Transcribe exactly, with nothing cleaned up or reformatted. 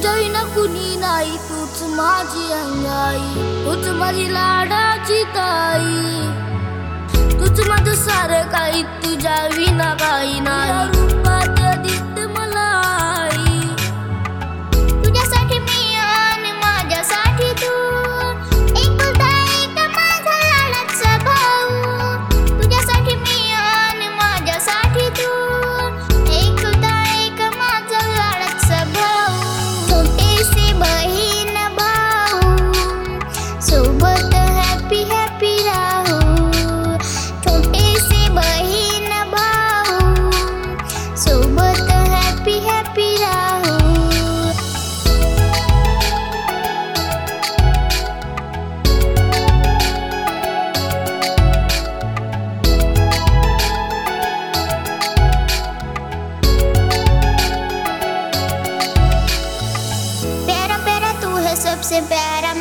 तुझ्या विना कुणी नाही, तूच माझी अंगाई, तूच माझी लाडाची ताई, तूच माझं सारं काही, तुझ्या विना काही नाही. रूपात दिसते मला आई, तुझ्यासाठी मी आणि माझ्यासाठी तू, एकुलता एक माझा लाडाचा भाऊ. तुझ्यासाठी मी आणि माझ्यासाठी तू, एकुलता एक माझा लाडाचा भाऊ. छोटेसे बहीण भाऊ, सोबत हॅपी हॅपी राहू. छोटेसे बहीण भाऊ, सोबत हॅपी हॅपी राहू. प्यारा प्यारा तू है सबसे प्यारा